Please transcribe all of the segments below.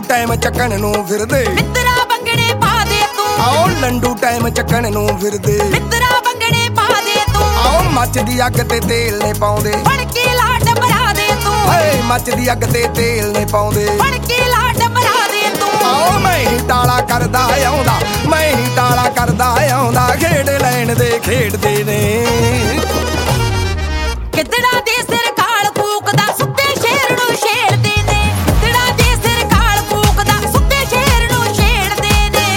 Time ਚੱਕਣ ਨੂੰ ਫਿਰਦੇ ਮਿੱਤਰਾ ਬੰਗੜੇ ਪਾ ਦੇ ਤੂੰ ਆਓ ਲੰਡੂ ਟਾਈਮ ਚੱਕਣ ਨੂੰ ਫਿਰਦੇ ਮਿੱਤਰਾ ਬੰਗੜੇ ਪਾ ਦੇ ਤੂੰ ਆਓ ਮੱਚਦੀ ਅੱਗ ਤੇ ਤੇਲ ਨੇ ਪਾਉਂਦੇ ਬਣ ਕੇ ਲਾਡ ਭਰਾ ਦੇ ਤੂੰ ਏ ਮੱਚਦੀ ਅੱਗ ਤੇ ਤੇਲ ਨੇ ਪਾਉਂਦੇ ਬਣ ਕੇ ਲਾਡ ਭਰਾ ਦੇ ਤੂੰ ਆਓ ਮੈਂ ਹੀ ਟਾਲਾ ਕਰਦਾ ਆਉਂਦਾ ਮੈਂ ਹੀ ਟਾਲਾ ਕਰਦਾ ਆਉਂਦਾ ਖੇਡ ਲੈਣ ਦੇ ਖੇਡਦੇ ਨੇ ਕਿੱਦੜਾ ਦੇ ਸਿਰ ਕਾਲ ਫੂਕਦਾ ਸੁੱਤੇ ਸ਼ੇਰ ਨੂੰ ਛੇੜਦੇ ਨੇ ਕਿੱਦੜਾ ਦੇ ਸਿਰ ਕਾਲ ਫੂਕਦਾ ਸੁੱਤੇ ਸ਼ੇਰ ਨੂੰ ਛੇੜਦੇ ਨੇ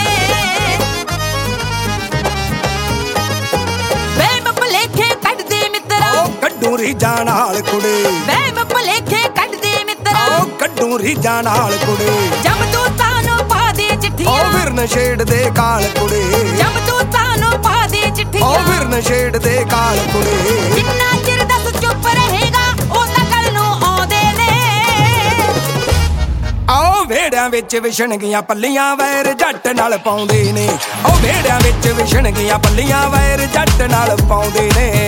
ਵਹਿਮ ਭੁਲੇਖੇ ਕੱਢਦੇ ਮਿੱਤਰਾ ਆਓ ਕੱਢੂ ਰੀਝਾਂ ਨਾਲ ਕੁੜੇ ਵਹਿਮ ਭੁਲੇਖੇ ਕੱਢਦੇ ਮਿੱਤਰਾ ਆਓ ਕੱਢੂ ਰੀਝਾਂ ਨਾਲ ਕੁੜੇ ਜਬ ਤੂੰ ਤਾਨੂੰ ਪਾ ਦੇ ਚਿੱਠੀਆਂ ਆਓ ਫਿਰ ਨਸ਼ੇੜ ਦੇ ਕਾਲ ਕੁੜੇ ਜਬ ਤੂੰ ਤਾਨੂੰ ਪਾ ਦੇ ਆਓ ਚਿੱਠੀਆਂ ਫਿਰ ਨਸ਼ੇੜ ਦੇ ਕਾਲ ਕੁੜੇ ਜਿੰਨਾ ਚਿਰ ਦੱਸ ਚੁੱਪ ਰਹੇਗਾ ਉਹਨਾਂ ਕੱਲ ਨੂੰ ਆਉਂਦੇ ਨੇ ਆਓ ਵੇੜਿਆਂ ਵਿੱਚ ਵਿਛਣਗੀਆਂ ਪੱਲੀਆਂ ਵੈਰ ਜੱਟ ਨਾਲ ਪਾਉਂਦੇ ਨੇ ਆਓ ਵੇੜਿਆਂ ਵਿੱਚ ਵਿਛਣਗੀਆਂ ਪੱਲੀਆਂ ਵੈਰ ਜੱਟ ਨਾਲ ਪਾਉਂਦੇ ਨੇ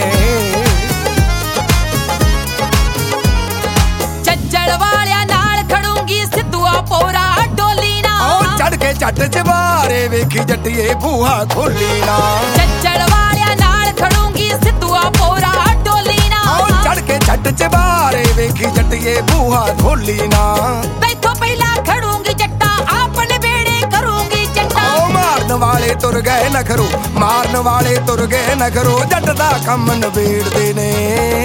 ਚੱਜੜ ਵਾਲਿਆਂ ਨਾਲ ਖੜੂੰਗੀ ਸਿੱਧੂਆ ਪੋਰਾ ਡੋਲੀ ਨਾ ਆਓ ਚੜ ਕੇ ਝੱਟ ਚਬਾਰੇ ਵੇਖੀ ਜੱਟੀਏ ਬੂਹਾ ਖੋਲੀ ਨਾ ਚੱਜੜ ਵਾਲਿਆਂ ਨਾਲ ਖੜੂੰਗੀ ਸਿੱਧੂਆ ਪੋਰਾ ਡੋਲੀ ਨਾ ਆਓ ਚੜ ਕੇ ਝੱਟ ਚਬਾਰੇ ਵੇਖੀ ਜੱਟੀਏ ਬੂਹਾ ਖੋਲੀ ਨਾ ਤੈਥੋਂ ਪਹਿਲਾਂ ਖੜੂੰਗੀ ਜੱਟਾ ਆਪਣੇ ਬੇੜੇ ਕਰੂੰਗੀ ਜੱਟਾ ਆਓ ਮਾਰਨ ਵਾਲੇ ਤੁਰ ਗਏ ਨਖਰੋ ਮਾਰਨ ਵਾਲੇ ਤੁਰ ਗਏ ਨਖਰੋ ਜੱਟ ਦਾ ਕੰਮ ਨਵੇੜਦੇ ਨੇ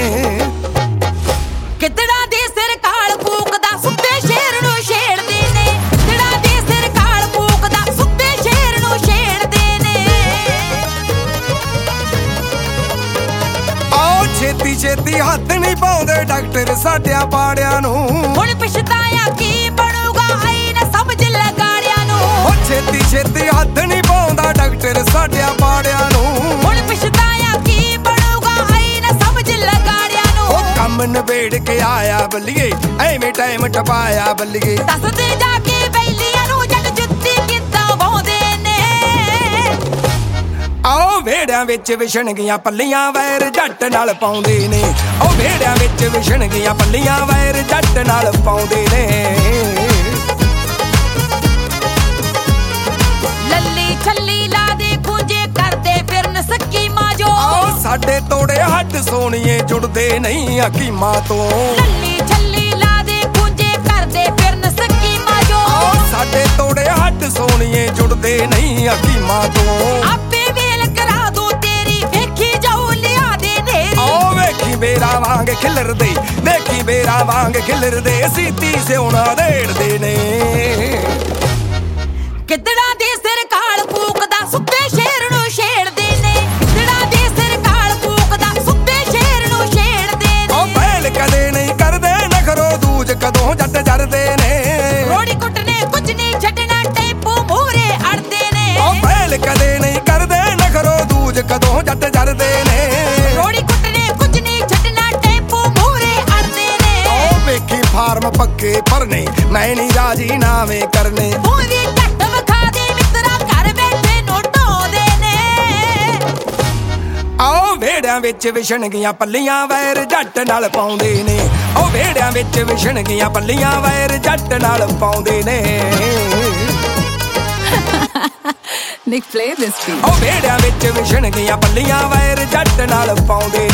ਕਿੱਦੜਾ ਦੇ ਸਿਰ ਕਾਲ ਫੂਕਦਾ ਸੁੱਤੇ ਸ਼ੇਰ ਨੂੰ ਛੇੜਦੇ ਨੇ ਕਿੱਦੜਾ ਦੇ ਸਿਰ ਕਾਲ ਫੂਕਦਾ ਸੁੱਤੇ ਸ਼ੇਰ ਨੂੰ ਛੇੜਦੇ ਨੇ ਆਓ ਛੇਤੀ ਛੇਤੀ ਹੱਥ ਨਹੀਂ ਪਾਉਂਦੇ ਡਾਕਟਰ ਸਾਡਿਆਂ ਪਾੜਿਆਂ ਨੂੰ ਹੁਣ ਪਛਤਾਇਆ ਕੀ ਬਣੂਗਾ ਆਈ ਨਾ ਸਮਝ ਲਗਾੜਿਆਂ ਨੂੰ ਓ ਛੇਤੀ ਛੇਤੀ ਹੱਥ ਨਹੀਂ ਪਾਉਂਦਾ ਡਾਕਟਰ ਸਾਡਿਆਂ ਪਾੜਿਆਂ ਨੂੰ ਹੁਣ ਪਛਤਾਇਆ ਕੀ ਬਣੂਗਾ ਆਈ ਨਾ ਸਮਝ ਲਗਾੜਿਆਂ ਨੂੰ ਓ ਕੰਮ ਨਵੇੜ ਕੇ ਆਇਆ ਬੱਲੀਏ ਐਵੇਂ ਟਾਈਮ ਟਪਾਇਆ ਬੱਲੀਏ ਦੱਸਦੇ ਜਾ ਕੇ ਬੈਲੀਆਂ ਨੂੰ ਜੱਟ ਜੁੱਤੀ ਕਿੱਦਾਂ ਵਾਉਂਦੇ ਨੇ ਆਓ ਵੇੜਿਆਂ ਵਿੱਚ ਵਿਛਣਗੀਆਂ ਪੱਲੀਆਂ ਵੈਰ ਜੱਟ ਨਾਲ ਪਾਉਂਦੇ ਨੇ ਓ ਵੇੜਿਆਂ ਵਿੱਚ ਵਿਛਣਗੀਆਂ ਪੱਲੀਆਂ ਵੈਰ ਜੱਟ ਨਾਲ ਪਾਉਂਦੇ ਨੇ ਲੱਲੀ ਛੱਲੀ ਲਾ ਦੇ ਖੂੰਜੇ ਕਰਦੇ ਫਿਰਨ ਸਕੀਮਾਂ ਜੋ ਆਓ ਸਾਡੇ ਤੋੜੇ ਹੱਡ ਸੋਹਣੀਏ ਜੁੜਦੇ ਨਹੀਂ ਹਕੀਮਾਂ ਤੋਂ ਲੱਲੀ ਛੱਲੀ ਲਾ ਦੇ ਖੂੰਜੇ ਕਰਦੇ ਫਿਰਨ ਸਕੀਮਾਂ ਜੋ ਆਓ ਸਾਡੇ ਤੋੜੇ ਹੱਡ ਸੋਹਣੀਏ ਜੁੜਦੇ ਨਹੀਂ ਹਕੀਮਾਂ ਤੋਂ ਆਪੇ ਵੇਲ ਕਰਾ ਦੂੰ ਤੇਰੀ ਵੇਖੀ ਜਾਊ ਲਿਆ ਦੇ ਨੇਰੀ ਆਓ ਵੇਖੀ ਬੇਰਾ ਵਾਂਗ ਖਿਲਰਦੇ ਦੇਖੀ ਬੇਰਾ ਵਾਂਗ ਖਿਲਰਦੇ ਸੀਤੀ ਸਿਉਣਾ ਦੇੜਦੇ ਨੇ ਕਿੱਦੜਾ ਦੇ ਸਿਰ ਕਾਲ ਫੂਕਦਾ ਸੁੱਤੇ ਸ਼ੇਰ ਨੂੰ ਛੇੜਦੇ ਨੇ ਕਿੱਦੜਾ ਦੇ ਸਿਰ ਕਾਲ ਫੂਕਦਾ ਸੁੱਤੇ ਸ਼ੇਰ ਨੂੰ ਛੇੜਦੇ ਓ ਨੇ ਪਹਿਲ ਕਦੇ ਨਹੀਂ ਕਰਦੇ ਨਖਰੋ ਦੂਜ ਕਦੋਂ ਜੱਟ ਜਰਦੇ ਨੇ ਰੋੜੀ ਕੁੱਟਨੇ ਕੁਝ ਨਹੀਂ ਛੱਡਣਾ ਟੈਂਪੂ ਮੂਹਰੇ ਅੜਦੇ ਨੇ ਓ ਪਹਿਲ ਕਦੇ ਨਹੀਂ ਕਰਦੇ ਨਖਰੋ ਦੂਜ ਕਦੋਂ ਜੱਟ ਜਰਦੇ ਨੇ ਰੋੜੀ ਕੁੱਟਨੇ ਕੁਝ ਨਹੀਂ ਛੱਡਣਾ ਟੈਂਪੂ ਮੂਹਰੇ ਅੜਦੇ ਨੇ ਓ ਵੇਖੀ ਫਾਰਮ ਪੱਕੇ ਭਰਨੇ ਮੈਂ ਨਹੀਂ ਰਾਜੀ ਨਾਵੇਂ ਕਰਨੇ ਤੂੰ ਵੀ ਟੱਟ ਵਿਖਾ ਦੇ ਮਿੱਤਰਾ ਘਰ ਬੈਠੇ ਨੋਟਾਉਂਦੇ ਨੇ ਆਓ ਵੇੜਿਆਂ ਵਿੱਚ ਵਿਛਣਗੀਆਂ ਪੱਲੀਆਂ ਵੈਰ ਜੱਟ ਨਾਲ ਪਾਉਂਦੇ ਨੇ ਓ ਵੇੜਿਆਂ ਵਿੱਚ ਵਿਛਣਗੀਆਂ ਪੱਲੀਆਂ ਵੈਰ ਜੱਟ ਨਾਲ ਪਾਉਂਦੇ ਨੇ Nick, play this beat. ਓ ਵੇੜਿਆਂ ਵਿੱਚ ਵਿਛਣਗੀਆਂ ਪੱਲੀਆਂ ਵੈਰ ਜੱਟ ਨਾਲ ਪਾਉਂਦੇ